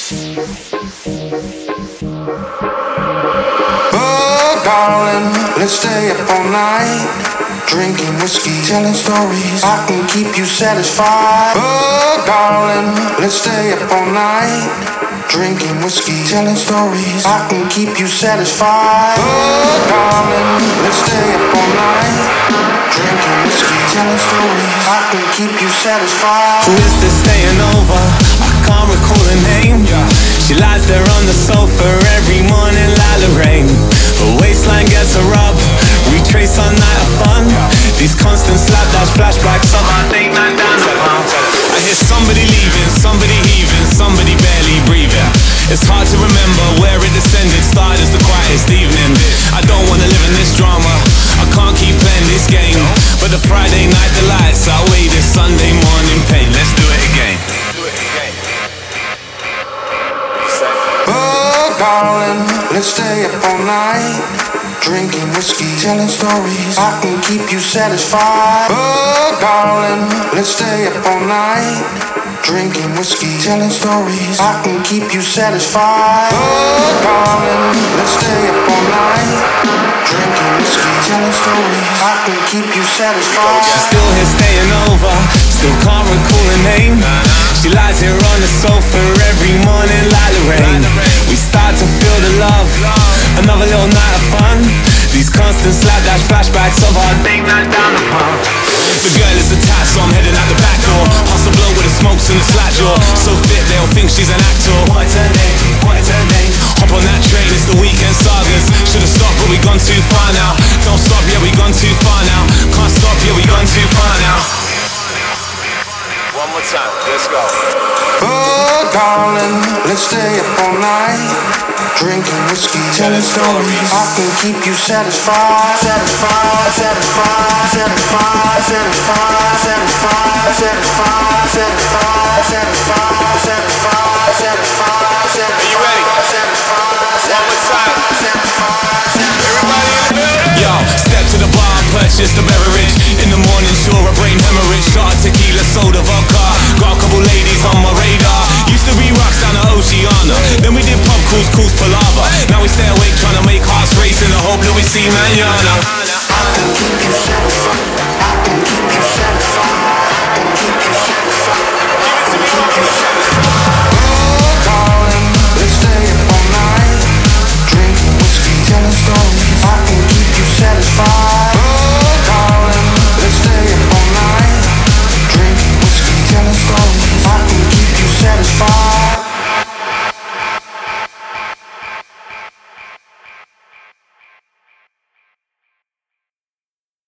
Oh, darling, let's stay up all night, drinking whiskey, telling stories. I can keep you satisfied. Oh, darling, let's stay up all night, drinking whiskey, telling stories. I can keep you satisfied. Oh, darling, let's stay up all night, drinking whiskey, telling stories. I can keep you satisfied. Who is this staying over? I can't recall her name. She lies there on the sofa every morning like the rain. Her waistline gets a rub. We trace our night of fun. These constant slapdash flashbacks of our date night down the pub. I hear somebody leaving, somebody heaving, somebody barely breathing. It's hard to remember where it descended. Started as the quietest evening. I don't wanna live in this drama. I can't keep playing this game. But the Friday night delights outweigh this Sunday morning pain. Let's do it again. Oh, darling, let's stay up all night, drinking whiskey, telling stories. I can keep you satisfied. Oh, darling, let's stay up all night, drinking whiskey, telling stories. I can keep you satisfied. Oh, darling, let's stay up all night, drinking whiskey, telling stories. I can keep you satisfied. She's still here staying over, still can't recall her name. She lies here on the sofa every morning like the rain. We start to feel the love, another little night of fun. These constant slapdash flashbacks of our date night down the pub. The girl is attached, so I'm heading out the back door. Hustle blow with the smokes and the slack jaw. So fit they'll think she's an actor. What's her name? What's her name? Hop on that train, it's the weekend sagas. Should've stopped but we gone too far now. Don't stop, yeah we gone too far now. Can't stop, yeah we gone too far now. One more time, let's go. Oh, darling, let's stay up all night, drinking whiskey, telling stories. I can keep you satisfied, satisfied, satisfied, satisfied, satisfied, satisfied, satisfied, satisfied, satisfied.